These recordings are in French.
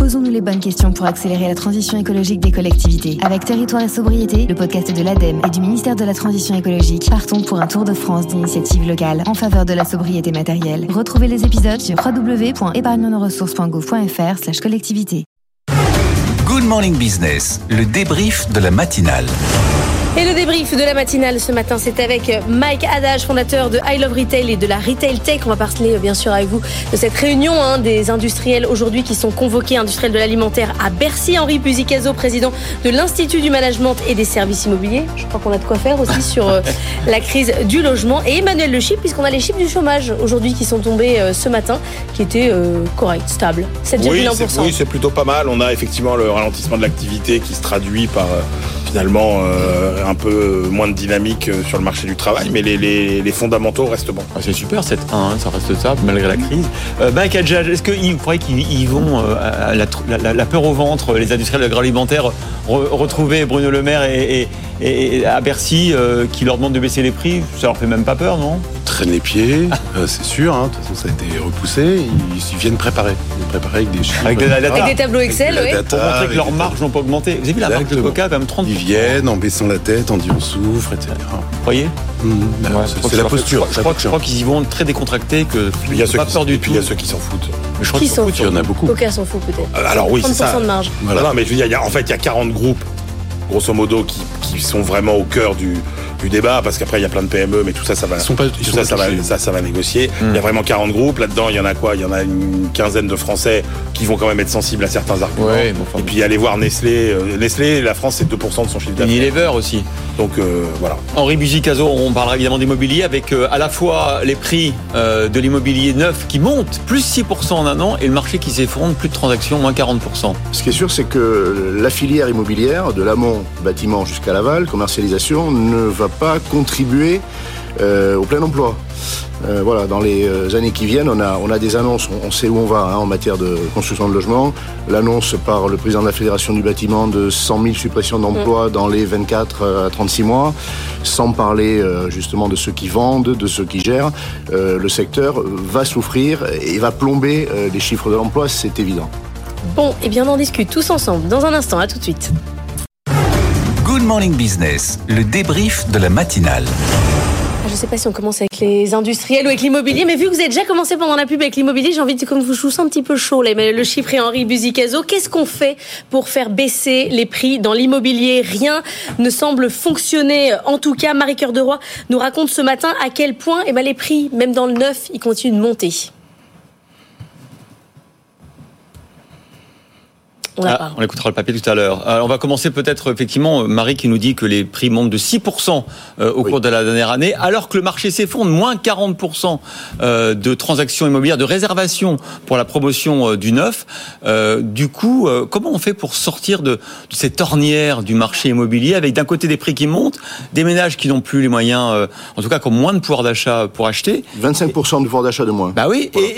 Posons-nous les bonnes questions pour accélérer la transition écologique des collectivités. Avec Territoire et Sobriété, le podcast de l'ADEME et du ministère de la Transition écologique, partons pour un tour de France d'initiatives locales en faveur de la sobriété matérielle. Retrouvez les épisodes sur www.épargnenoressources.gouv.fr/collectivité. Good Morning Business, le débrief de la matinale. Et le débrief de la matinale ce matin, c'est avec Mike Hadage, fondateur de I Love Retail et de la Retail Tech. On va parler bien sûr avec vous de cette réunion des industriels aujourd'hui qui sont convoqués, industriels de l'alimentaire à Bercy. Henri Buzicazo, président de l'Institut du Management et des Services Immobiliers. Je crois qu'on a de quoi faire aussi sur la crise du logement. Et Emmanuel Le Chypre, puisqu'on a les chiffres du chômage aujourd'hui qui sont tombés ce matin, qui étaient corrects, stables. 7,1%. Oui, c'est plutôt pas mal. On a effectivement le ralentissement de l'activité qui se traduit par finalement un peu moins de dynamique sur le marché du travail, mais les fondamentaux restent bons. C'est super, 7-1, ça reste ça, malgré la crise. Mike Hadage, est-ce qu'il faudrait qu'ils vont à la peur au ventre, les industriels de l'agroalimentaire, retrouver Bruno Le Maire et à Bercy, qui leur demande de baisser les prix? Ça leur fait même pas peur, non? Traînent les pieds, c'est sûr, de toute façon ça a été repoussé, ils viennent préparer avec des chiffres. Avec des tableaux Excel, oui. Pour montrer que leurs marges n'ont pas augmenté. Vous avez vu la marge de Coca, quand même 30%. Ils viennent en baissant la tête, en disant on souffre, etc. Vous croyez? C'est la posture. Je crois qu'ils y vont très décontractés, il y a ceux pas peur du tout. Il y a ceux qui s'en foutent. Je crois Qui s'en Il y en a beaucoup. Coca s'en fout peut-être. Alors oui, 30% c'est ça. de marge. Voilà. Non, mais je veux dire, il y a 40 groupes, grosso modo, qui sont vraiment au cœur du débat, parce qu'après il y a plein de PME, mais tout ça, ça va négocier. Il y a vraiment 40 groupes. Là-dedans, il y en a quoi? Il y en a une quinzaine de Français qui vont quand même être sensibles à certains arguments. Et puis aller voir Nestlé. Nestlé, la France, c'est 2% de son chiffre d'affaires. Unilever aussi. Donc voilà. Henri Buzicazo, on parlera évidemment d'immobilier avec à la fois les prix de l'immobilier neuf qui montent, plus 6% en un an, et le marché qui s'effondre, plus de transactions, moins 40%. Ce qui est sûr, c'est que la filière immobilière, de l'amont bâtiment jusqu'à l'aval, commercialisation, ne va pas contribuer au plein emploi. Voilà, dans les années qui viennent, on a des annonces, on sait où on va en matière de construction de logements. L'annonce par le président de la Fédération du bâtiment de 100 000 suppressions d'emplois dans les 24 à 36 mois, sans parler justement de ceux qui vendent, de ceux qui gèrent. Le secteur va souffrir et va plomber les chiffres de l'emploi, c'est évident. Bon, et bien on en discute tous ensemble dans un instant, à tout de suite. Good Morning Business, le débrief de la matinale. Je ne sais pas si on commence avec les industriels ou avec l'immobilier, mais vu que vous avez déjà commencé pendant la pub avec l'immobilier, j'ai envie de, comme je vous sens un petit peu chaud, là, Emmanuel Le Chypre et Henri Buzicazo, qu'est-ce qu'on fait pour faire baisser les prix dans l'immobilier? Rien ne semble fonctionner. En tout cas, Marie Cœur de Roy nous raconte ce matin à quel point les prix, même dans le neuf, ils continuent de monter. On écoutera le papier tout à l'heure. Alors, on va commencer peut-être effectivement, Marie qui nous dit que les prix montent de 6% au cours de la dernière année, alors que le marché s'effondre, moins 40% de transactions immobilières, de réservations pour la promotion du neuf. Du coup, comment on fait pour sortir de cette ornière du marché immobilier, avec d'un côté des prix qui montent, des ménages qui n'ont plus les moyens, en tout cas qui ont moins de pouvoir d'achat pour acheter. 25% de pouvoir d'achat de moins. Bah oui, voilà.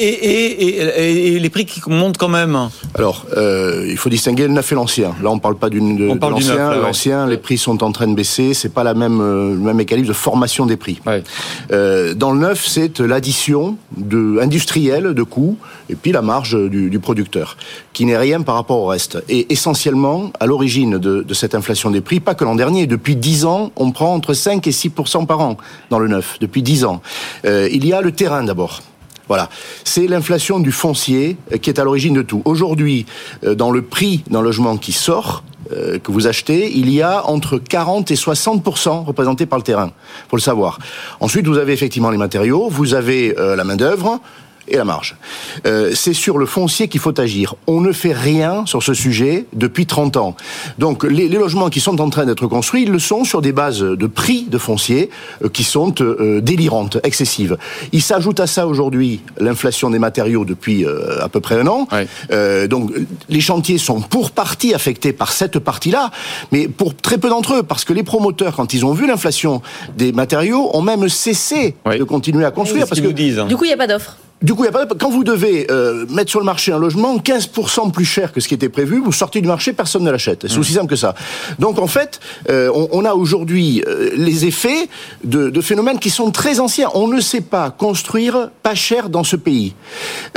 et les prix qui montent quand même. Alors, il faut distinguer le neuf et l'ancien. Là, on ne parle pas de l'ancien. Neuf, l'ancien, les prix sont en train de baisser. C'est pas le même mécanisme de formation des prix. Ouais. Dans le neuf, c'est l'addition industrielle de coûts et puis la marge du producteur, qui n'est rien par rapport au reste. Et essentiellement, à l'origine de cette inflation des prix, pas que l'an dernier, depuis 10 ans, on prend entre 5 et 6% par an dans le neuf. Depuis 10 ans. Il y a le terrain d'abord. Voilà, c'est l'inflation du foncier qui est à l'origine de tout. Aujourd'hui, dans le prix d'un logement qui sort, que vous achetez, il y a entre 40 et 60% représentés par le terrain. Faut le savoir. Ensuite, vous avez effectivement les matériaux, vous avez la main-d'œuvre et la marge. C'est sur le foncier qu'il faut agir. On ne fait rien sur ce sujet depuis 30 ans. Donc les logements qui sont en train d'être construits, ils le sont sur des bases de prix de foncier qui sont délirantes, excessives. Il s'ajoute à ça aujourd'hui l'inflation des matériaux depuis à peu près un an. Ouais. Donc les chantiers sont pour partie affectés par cette partie-là, mais pour très peu d'entre eux, parce que les promoteurs, quand ils ont vu l'inflation des matériaux, ont même cessé de continuer à construire. Parce que du coup, il n'y a pas d'offre. Du coup, quand vous devez mettre sur le marché un logement 15% plus cher que ce qui était prévu, vous sortez du marché, personne ne l'achète. C'est aussi simple que ça. Donc en fait, on a aujourd'hui les effets de phénomènes qui sont très anciens. On ne sait pas construire pas cher dans ce pays.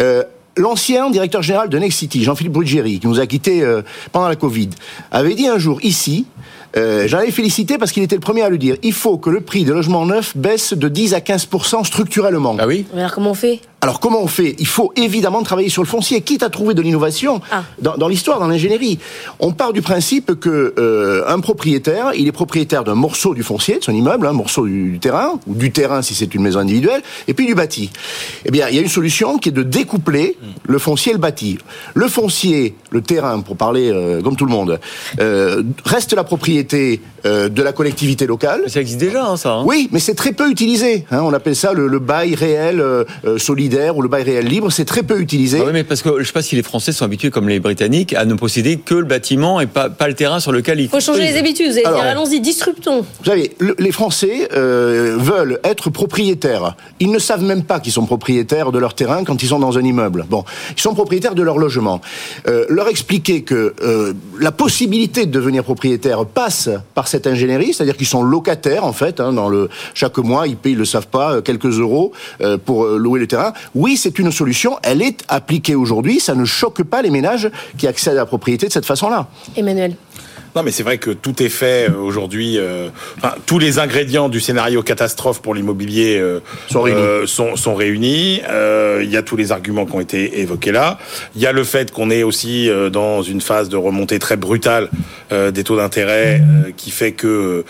l'ancien directeur général de Nexity, Jean-Philippe Bruggeri, qui nous a quittés pendant la Covid, avait dit un jour ici, j'en avais félicité parce qu'il était le premier à le dire, il faut que le prix des logements neufs baisse de 10 à 15% structurellement. Ah oui ? Alors comment on fait ? Il faut évidemment travailler sur le foncier, quitte à trouver de l'innovation dans l'histoire, dans l'ingénierie. On part du principe que un propriétaire, il est propriétaire d'un morceau du foncier, de son immeuble, un morceau du terrain, ou du terrain si c'est une maison individuelle, et puis du bâti. Eh bien, il y a une solution qui est de découpler le foncier et le bâti. Le foncier, le terrain, pour parler comme tout le monde, reste la propriété de la collectivité locale. Ça existe déjà, ça. Hein. Oui, mais c'est très peu utilisé. On appelle ça le bail réel solidaire ou le bail réel libre. C'est très peu utilisé. Ah oui, mais parce que je ne sais pas si les Français sont habitués, comme les Britanniques, à ne posséder que le bâtiment et pas le terrain sur lequel il faut changer les habitudes. Vous allez dire, allons-y, disruptons. Vous savez, les Français veulent être propriétaires. Ils ne savent même pas qu'ils sont propriétaires de leur terrain quand ils sont dans un immeuble. Bon, ils sont propriétaires de leur logement. Leur expliquer que la possibilité de devenir propriétaire passe par cette ingénierie, c'est-à-dire qu'ils sont locataires en fait, chaque mois ils payent, ils le savent pas, quelques euros pour louer le terrain. Oui, c'est une solution, elle est appliquée aujourd'hui, ça ne choque pas les ménages qui accèdent à la propriété de cette façon-là. Emmanuel. Non, mais c'est vrai que tout est fait aujourd'hui. Tous les ingrédients du scénario catastrophe pour l'immobilier sont réunis. Il y a tous les arguments qui ont été évoqués là. Il y a le fait qu'on est aussi dans une phase de remontée très brutale des taux d'intérêt qui fait que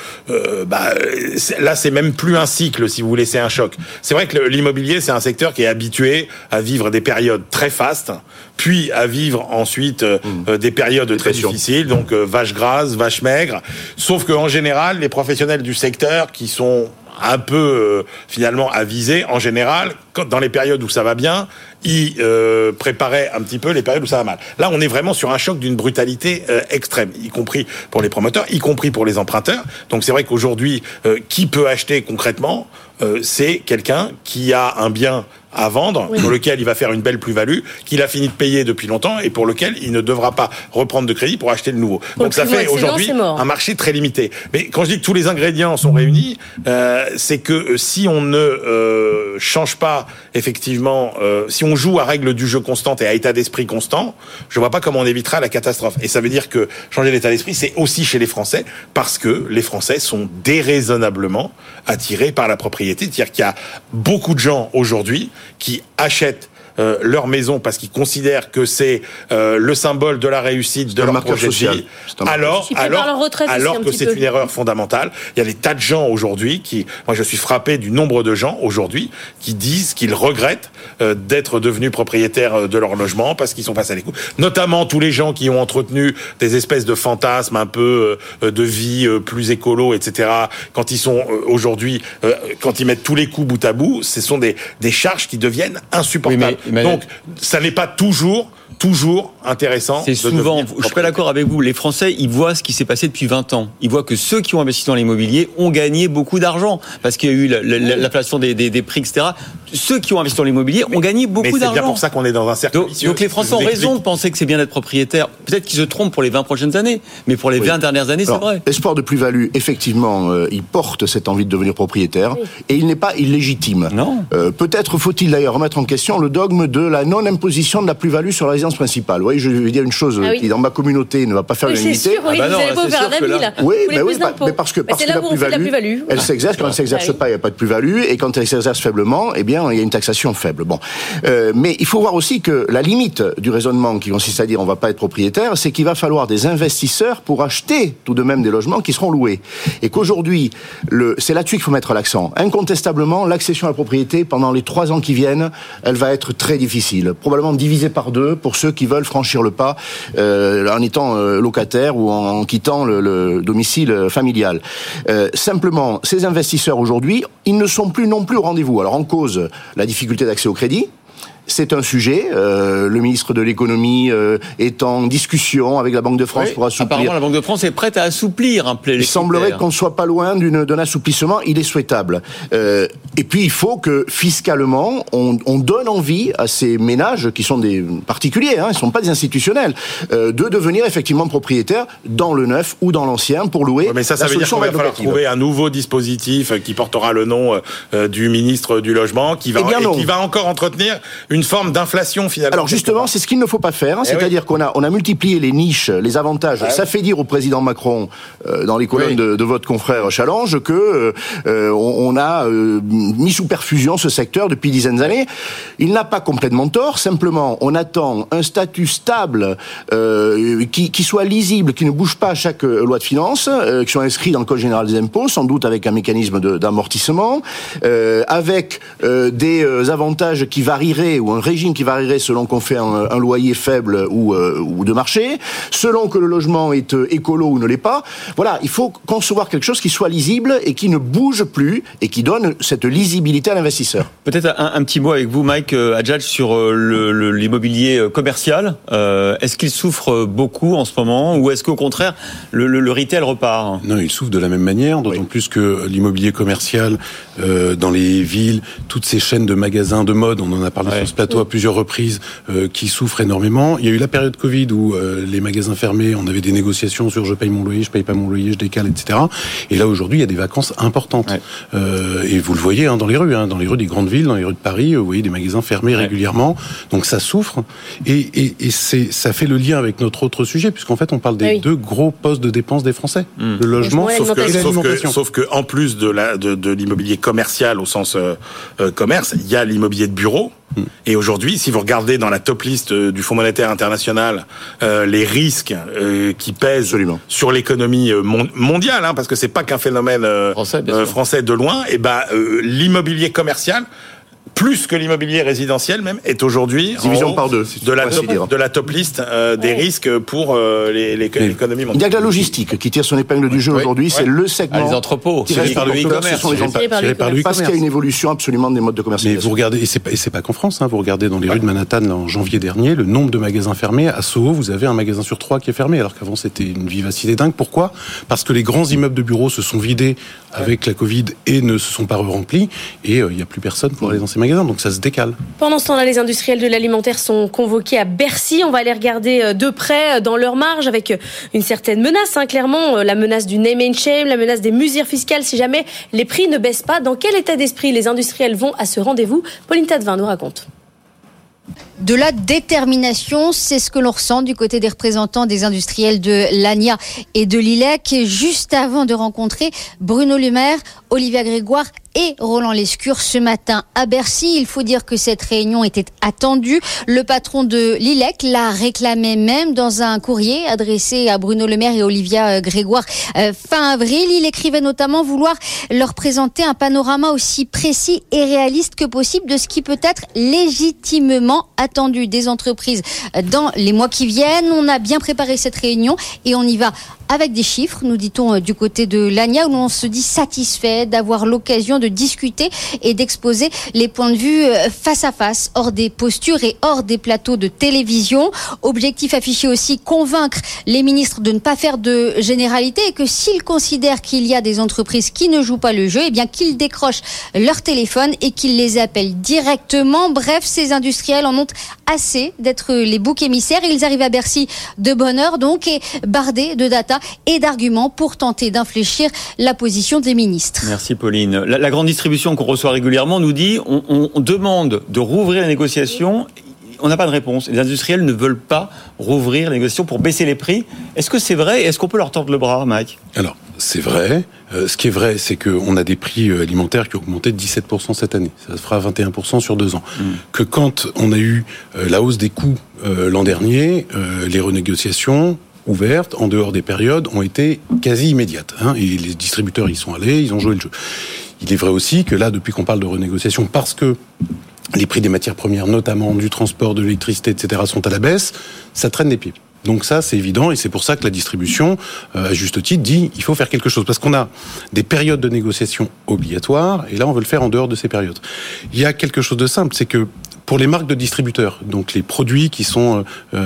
là, c'est même plus un cycle, si vous voulez, c'est un choc. C'est vrai que l'immobilier, c'est un secteur qui est habitué à vivre des périodes très fastes, puis à vivre ensuite des périodes très difficiles, donc vache grasse, vache maigre. Sauf qu'en général, les professionnels du secteur qui sont un peu finalement avisés, en général, dans les périodes où ça va bien, ils préparaient un petit peu les périodes où ça va mal. Là, on est vraiment sur un choc d'une brutalité extrême, y compris pour les promoteurs, y compris pour les emprunteurs. Donc c'est vrai qu'aujourd'hui, qui peut acheter concrètement, c'est quelqu'un qui a un bien à vendre, pour lequel il va faire une belle plus-value, qu'il a fini de payer depuis longtemps et pour lequel il ne devra pas reprendre de crédit pour acheter le nouveau. Donc ça fait aujourd'hui un marché très limité. Mais quand je dis que tous les ingrédients sont réunis, c'est que si on ne change pas effectivement, si on joue à règle du jeu constante et à état d'esprit constant, je vois pas comment on évitera la catastrophe. Et ça veut dire que changer l'état d'esprit, c'est aussi chez les Français, parce que les Français sont déraisonnablement attirés par la propriété. C'est-à-dire qu'il y a beaucoup de gens aujourd'hui qui achètent leur maison parce qu'ils considèrent que c'est le symbole de la réussite de leur projet de vie, alors que c'est une erreur fondamentale. Il y a des tas de gens aujourd'hui moi je suis frappé du nombre de gens aujourd'hui qui disent qu'ils regrettent d'être devenus propriétaires de leur logement parce qu'ils sont face à des coups. Notamment tous les gens qui ont entretenu des espèces de fantasmes un peu de vie plus écolo, etc. Quand ils sont aujourd'hui, quand ils mettent tous les coups bout à bout, ce sont des charges qui deviennent insupportables. Oui, donc, ça n'est pas toujours intéressant. C'est souvent, je suis pas d'accord avec vous, les Français, ils voient ce qui s'est passé depuis 20 ans. Ils voient que ceux qui ont investi dans l'immobilier ont gagné beaucoup d'argent, parce qu'il y a eu l'inflation des prix, etc. Ceux qui ont investi dans l'immobilier ont gagné beaucoup d'argent. C'est bien pour ça qu'on est dans un cercle vicieux. Donc les Français ont raison de penser que c'est bien d'être propriétaire. Peut-être qu'ils se trompent pour les 20 prochaines années, mais pour les 20 dernières années, c'est vrai. L'espoir de plus-value, effectivement, il porte cette envie de devenir propriétaire, et il n'est pas illégitime. Non. Peut-être faut-il d'ailleurs remettre en question le dogme de la non-imposition de la plus-value sur la résidence principale. Oui, je vais dire une chose qui, dans ma communauté, ne va pas faire l'unanimité. Vous n'allez pas faire un ami, là. Oui, mais parce que la plus-value, elle s'exerce. Quand elle ne s'exerce pas, il n'y a pas de plus-value. Et quand elle s'exerce faiblement, eh bien, il y a une taxation faible. Bon. Mais il faut voir aussi que la limite du raisonnement qui consiste à dire on ne va pas être propriétaire, c'est qu'il va falloir des investisseurs pour acheter tout de même des logements qui seront loués. Et qu'aujourd'hui, c'est là-dessus qu'il faut mettre l'accent. Incontestablement, l'accession à la propriété, pendant les 3 ans qui viennent, elle va être très difficile. Probablement divisée par 2 pour ceux qui veulent franchir le pas en étant locataire ou en quittant le domicile familial. Simplement, ces investisseurs aujourd'hui, ils ne sont plus non plus au rendez-vous. Alors en cause, la difficulté d'accès au crédit. C'est un sujet. Le ministre de l'économie est en discussion avec la Banque de France pour assouplir. Apparemment, la Banque de France est prête à assouplir un peu les critères. Il semblerait qu'on ne soit pas loin d'un assouplissement. Il est souhaitable. Et puis, il faut que fiscalement, on donne envie à ces ménages qui sont des particuliers, ils ne sont pas des institutionnels, de devenir effectivement propriétaires dans le neuf ou dans l'ancien pour louer. Ouais, mais ça veut dire qu'il va falloir trouver un nouveau dispositif qui portera le nom du ministre du Logement, qui va encore entretenir une une forme d'inflation finalement. Alors justement, c'est ce qu'il ne faut pas faire. C'est-à-dire qu'on a multiplié les niches, les avantages. Ça fait dire au président Macron, dans les colonnes de votre confrère Challenge, que on a mis sous perfusion ce secteur depuis dizaines d'années. Il n'a pas complètement tort. Simplement, on attend un statut stable qui soit lisible, qui ne bouge pas à chaque loi de finances, qui soit inscrit dans le Code général des impôts, sans doute avec un mécanisme d'amortissement, avec des avantages qui varieraient, ou un régime qui varierait selon qu'on fait un loyer faible ou de marché, selon que le logement est écolo ou ne l'est pas. Voilà, il faut concevoir quelque chose qui soit lisible et qui ne bouge plus et qui donne cette lisibilité à l'investisseur. Peut-être un petit mot avec vous, Mike Hadjadj, sur l'immobilier commercial. Est-ce qu'il souffre beaucoup en ce moment, ou est-ce qu'au contraire, le retail repart? Non, il souffre de la même manière, d'autant plus que l'immobilier commercial dans les villes, toutes ces chaînes de magasins de mode, on en a parlé sur ce plateau à plusieurs reprises, qui souffrent énormément. Il y a eu la période Covid où les magasins fermés, on avait des négociations sur je paye mon loyer, je paye pas mon loyer, je décale, etc. Et là aujourd'hui, il y a des vacances importantes. Et vous le voyez dans les rues, dans les rues des grandes villes, dans les rues de Paris, vous voyez des magasins fermés régulièrement. Donc ça souffre. Et ça fait le lien avec notre autre sujet, puisqu'en fait on parle des deux gros postes de dépenses des Français, le logement, sauf que en plus de l'immobilier commercial au sens commerce, il y a l'immobilier de bureau. Et aujourd'hui, si vous regardez dans la top liste du Fonds monétaire international les risques qui pèsent sur l'économie mondiale, parce que c'est pas qu'un phénomène français de loin, et l'immobilier commercial, plus que l'immobilier résidentiel même, est aujourd'hui division par deux de la top list des risques pour l'économie mondiale. Il y a que la logistique qui tire son épingle du jeu aujourd'hui, c'est le segment. Les entrepôts, tirés par le e-commerce, parce qu'il y a une évolution absolument des modes de commercialisation. Mais vous regardez, et c'est pas qu'en France, vous regardez dans les rues de Manhattan là, en janvier dernier, le nombre de magasins fermés. À Soho, vous avez un magasin sur 3 qui est fermé, alors qu'avant c'était une vivacité dingue. Pourquoi ? Parce que les grands immeubles de bureaux se sont vidés avec la Covid et ne se sont pas remplis, et il n'y a plus personne pour aller dans ces magasins, donc ça se décale. Pendant ce temps-là, les industriels de l'alimentaire sont convoqués à Bercy. On va les regarder de près dans leur marge avec une certaine menace, clairement, la menace du name and shame, la menace des mesures fiscales si jamais les prix ne baissent pas. Dans quel état d'esprit les industriels vont à ce rendez-vous ? Pauline Tadevin nous raconte. De la détermination, c'est ce que l'on ressent du côté des représentants des industriels de l'ANIA et de l'ILEC, juste avant de rencontrer Bruno Le Maire, Olivia Grégoire et Roland Lescure ce matin à Bercy. Il faut dire que cette réunion était attendue. Le patron de l'ILEC la réclamait même dans un courrier adressé à Bruno Le Maire et Olivia Grégoire fin avril. Il écrivait notamment vouloir leur présenter un panorama aussi précis et réaliste que possible de ce qui peut être légitimement attendu des entreprises dans les mois qui viennent. On a bien préparé cette réunion et on y va avec des chiffres, nous dit-on du côté de l'ANIA, où on se dit satisfait d'avoir l'occasion de discuter et d'exposer les points de vue face à face, hors des postures et hors des plateaux de télévision. Objectif affiché aussi, convaincre les ministres de ne pas faire de généralité et que s'ils considèrent qu'il y a des entreprises qui ne jouent pas le jeu, eh bien qu'ils décrochent leur téléphone et qu'ils les appellent directement. Bref, ces industriels en ont assez d'être les boucs émissaires. Ils arrivent à Bercy de bonne heure donc et bardés de data et d'arguments pour tenter d'infléchir la position des ministres. Merci Pauline. La grande distribution qu'on reçoit régulièrement nous dit on demande de rouvrir les négociations. On n'a pas de réponse. Les industriels ne veulent pas rouvrir les négociations pour baisser les prix. Est-ce que c'est vrai et est-ce qu'on peut leur tordre le bras, Mike ? Alors, c'est vrai. Ce qui est vrai, c'est qu'on a des prix alimentaires qui ont augmenté de 17% cette année. Ça se fera 21% sur 2 ans. Que quand on a eu la hausse des coûts l'an dernier, les renégociations ouvertes, en dehors des périodes, ont été quasi immédiates. Et les distributeurs y sont allés, ils ont joué le jeu. Il est vrai aussi que là, depuis qu'on parle de renégociation, parce que les prix des matières premières, notamment du transport, de l'électricité, etc., sont à la baisse, ça traîne des pieds. Donc ça, c'est évident, et c'est pour ça que la distribution, à juste titre, dit il faut faire quelque chose. Parce qu'on a des périodes de négociation obligatoires, et là, on veut le faire en dehors de ces périodes. Il y a quelque chose de simple, c'est que pour les marques de distributeurs, donc les produits qui sont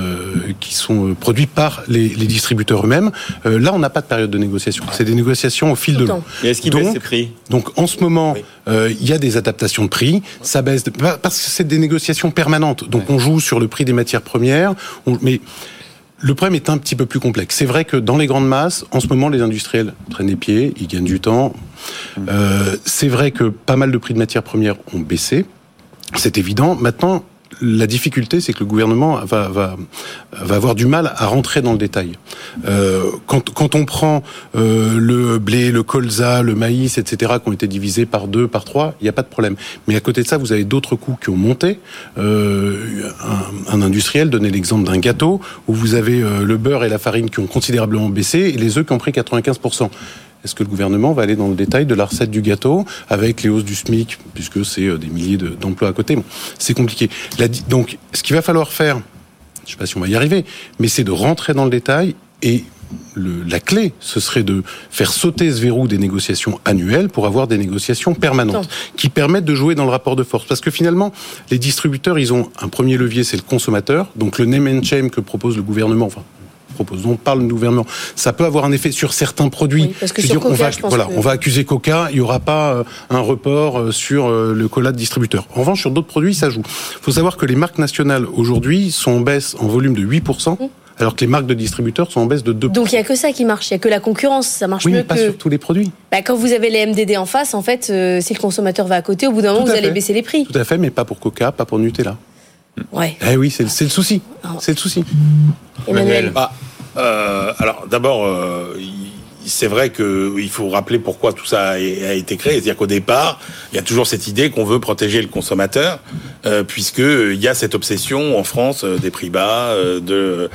produits par les distributeurs eux-mêmes, là, on n'a pas de période de négociation. C'est des négociations au fil de l'eau. Et est-ce qu'ils baissent ces prix ? Donc, en ce moment, il y a des adaptations de prix. Ça baisse, parce que c'est des négociations permanentes. Donc, on joue sur le prix des matières premières. Mais le problème est un petit peu plus complexe. C'est vrai que dans les grandes masses, en ce moment, les industriels traînent les pieds, ils gagnent du temps. C'est vrai que pas mal de prix de matières premières ont baissé. C'est évident. Maintenant, la difficulté, c'est que le gouvernement va avoir du mal à rentrer dans le détail. Quand on prend le blé, le colza, le maïs, etc., qui ont été divisés par 2, par 3, il n'y a pas de problème. Mais à côté de ça, vous avez d'autres coûts qui ont monté. Un industriel donnait l'exemple d'un gâteau, où vous avez le beurre et la farine qui ont considérablement baissé, et les œufs qui ont pris 95%. Est-ce que le gouvernement va aller dans le détail de la recette du gâteau avec les hausses du SMIC, puisque c'est des milliers d'emplois à côté? Bon, c'est compliqué. Donc, ce qu'il va falloir faire, je ne sais pas si on va y arriver, mais c'est de rentrer dans le détail, et la clé, ce serait de faire sauter ce verrou des négociations annuelles pour avoir des négociations permanentes qui permettent de jouer dans le rapport de force. Parce que finalement, les distributeurs, ils ont un premier levier, c'est le consommateur. Donc le name and shame que propose le gouvernement, parle le gouvernement, ça peut avoir un effet sur certains produits. Oui, parce que sur Coca, on va accuser Coca, il n'y aura pas un report sur le cola de distributeur. En revanche, sur d'autres produits, ça joue. Il faut savoir que les marques nationales, aujourd'hui, sont en baisse en volume de 8%, alors que les marques de distributeurs sont en baisse de 2%. Donc il n'y a que ça qui marche, il n'y a que la concurrence, ça marche mieux mais pas sur tous les produits. Quand vous avez les MDD en face, en fait, si le consommateur va à côté, au bout d'un moment, vous allez baisser les prix. Tout à fait, mais pas pour Coca, pas pour Nutella. Ouais. Eh oui, c'est le souci. C'est le souci. Emmanuel. Alors d'abord, c'est vrai qu'il faut rappeler pourquoi tout ça a été créé. C'est-à-dire qu'au départ, il y a toujours cette idée qu'on veut protéger le consommateur, puisque il y a cette obsession en France des prix bas, de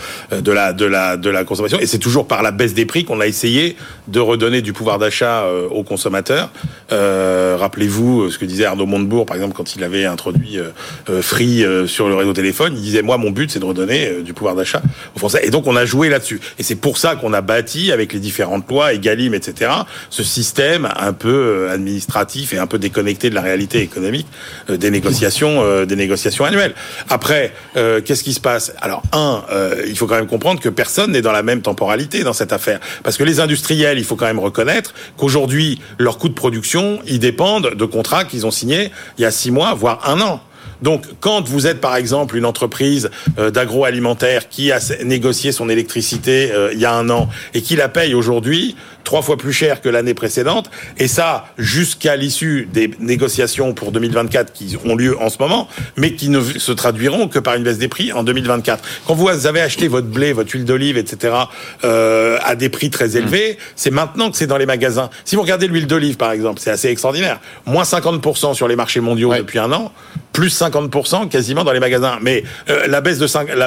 la consommation. Et c'est toujours par la baisse des prix qu'on a essayé de redonner du pouvoir d'achat aux consommateurs. Rappelez-vous ce que disait Arnaud Montebourg, par exemple, quand il avait introduit Free sur le réseau téléphone. Il disait, moi, mon but, c'est de redonner du pouvoir d'achat aux Français. Et donc, on a joué là-dessus. Et c'est pour ça qu'on a bâti, avec les différentes lois, Egalim, etc., ce système un peu administratif et un peu déconnecté de la réalité économique des négociations annuelles. Après, qu'est-ce qui se passe? Alors, il faut quand même comprendre que personne n'est dans la même temporalité dans cette affaire. Parce que les industriels, il faut quand même reconnaître qu'aujourd'hui, leurs coûts de production, ils dépendent de contrats qu'ils ont signés il y a 6 mois, voire 1 an. Donc, quand vous êtes, par exemple, une entreprise d'agroalimentaire qui a négocié son électricité il y a 1 an et qui la paye aujourd'hui 3 fois plus cher que l'année précédente, et ça jusqu'à l'issue des négociations pour 2024 qui ont lieu en ce moment, mais qui ne se traduiront que par une baisse des prix en 2024. Quand vous avez acheté votre blé, votre huile d'olive, etc., à des prix très élevés, c'est maintenant que c'est dans les magasins. Si vous regardez l'huile d'olive, par exemple, c'est assez extraordinaire. Moins 50% sur les marchés mondiaux depuis 1 an, plus 50% quasiment dans les magasins. Mais la hausse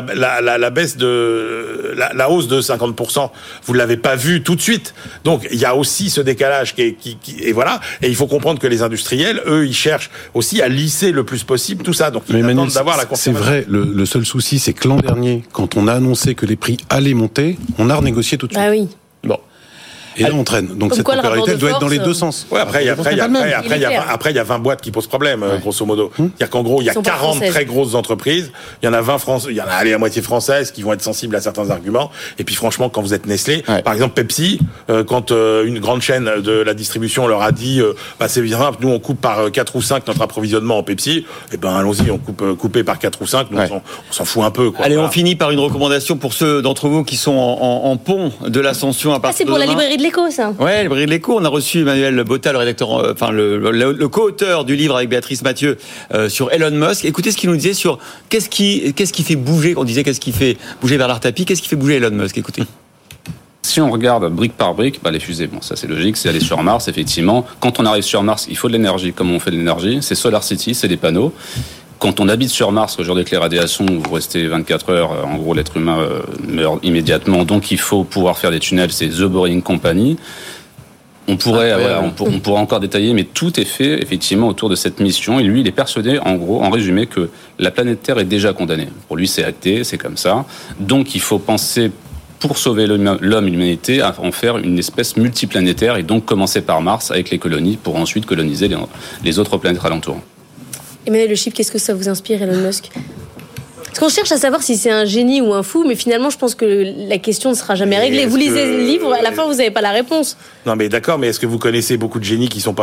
de 50%, vous l'avez pas vu tout de suite. Donc il y a aussi ce décalage et voilà. Et il faut comprendre que les industriels, eux, ils cherchent aussi à lisser le plus possible tout ça. Donc ils attendent d'avoir la consommation. C'est vrai. Le seul souci, c'est que l'an dernier, quand on a annoncé que les prix allaient monter, on a renégocié tout de suite. Ah oui. Bon. Et là, on traîne. Donc cette temporalité, elle doit être dans les deux sens. Ouais, après, il y a 20 boîtes qui posent problème, grosso modo. C'est-à-dire qu'en gros, il y a 40 très grosses entreprises. Il y en a 20 il y en a la moitié françaises qui vont être sensibles à certains arguments. Et puis, franchement, quand vous êtes Nestlé, par exemple, Pepsi, quand une grande chaîne de la distribution leur a dit, c'est bien simple, nous, on coupe par 4 ou 5 notre approvisionnement en Pepsi, allons-y, on couper par 4 ou 5, nous, on s'en fout un peu, quoi. Allez, on finit par une recommandation pour ceux d'entre vous qui sont en pont de l'Ascension à partir de demain. C'est pour la librairie de l'Écho, ça. Ouais, la librairie de l'Écho. On a reçu Emmanuel Botta, le rédacteur, le co-auteur du livre avec Béatrice Mathieu sur Elon Musk. Écoutez ce qu'il nous disait sur qu'est-ce qui fait bouger. On disait qu'est-ce qui fait bouger Bernard Tapie. Qu'est-ce qui fait bouger Elon Musk? Écoutez. Si on regarde brique par brique, les fusées, ça c'est logique, c'est aller sur Mars, effectivement. Quand on arrive sur Mars, il faut de l'énergie. Comment on fait de l'énergie? C'est Solar City, c'est des panneaux. Quand on habite sur Mars, aujourd'hui avec les radiations, vous restez 24 heures, en gros l'être humain meurt immédiatement, donc il faut pouvoir faire des tunnels, c'est The Boring Company. On pourrait encore détailler, mais tout est fait effectivement autour de cette mission. Et lui, il est persuadé, en résumé, que la planète Terre est déjà condamnée. Pour lui, c'est acté, c'est comme ça. Donc il faut penser, pour sauver l'homme et l'humanité, à en faire une espèce multiplanétaire, et donc commencer par Mars avec les colonies, pour ensuite coloniser les autres planètes alentours. Emmanuel Le Chip, qu'est-ce que ça vous inspire, Elon Musk? Parce qu'on cherche à savoir si c'est un génie ou un fou, mais finalement, je pense que la question ne sera jamais réglée. Vous lisez le livre, à la fin, vous n'avez pas la réponse. Non, mais d'accord, mais est-ce que vous connaissez beaucoup de génies qui sont pas fous?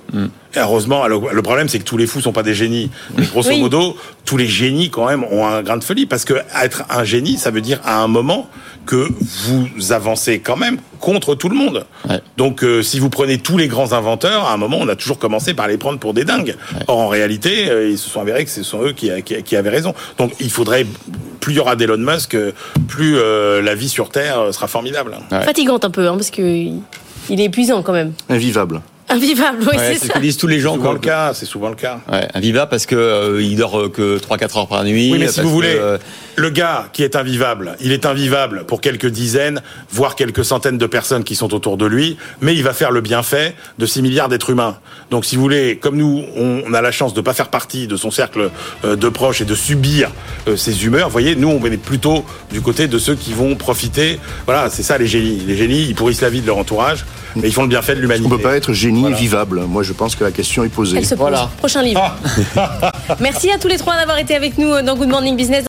Et heureusement, le problème, c'est que tous les fous sont pas des génies. Mais grosso modo, tous les génies, quand même, ont un grain de folie. Parce que être un génie, ça veut dire à un moment que vous avancez quand même contre tout le monde. Ouais. Donc, si vous prenez tous les grands inventeurs, à un moment, on a toujours commencé par les prendre pour des dingues. Ouais. Or, en réalité, ils se sont avérés que ce sont eux qui avaient raison. Donc, il faudrait, plus il y aura d'Elon Musk, plus la vie sur Terre sera formidable. Ouais. Fatigante un peu, parce que il est épuisant quand même. Invivable. Invivable, oui, c'est ça. Ce que disent tous les gens. C'est souvent le cas. Ouais, invivable parce que il dort que 3-4 heures par nuit. Oui, mais si vous voulez, le gars qui est invivable, il est invivable pour quelques dizaines, voire quelques centaines de personnes qui sont autour de lui, mais il va faire le bienfait de 6 milliards d'êtres humains. Donc, si vous voulez, comme nous, on a la chance de pas faire partie de son cercle de proches et de subir ses humeurs, vous voyez, nous, on est plutôt du côté de ceux qui vont profiter. Voilà, c'est ça les génies. Les génies, ils pourrissent la vie de leur entourage, mais ils font le bienfait de l'humanité. On peut pas être génie vivable. Moi, je pense que la question est posée. Elle se pose. Prochain livre. Merci à tous les trois d'avoir été avec nous dans Good Morning Business.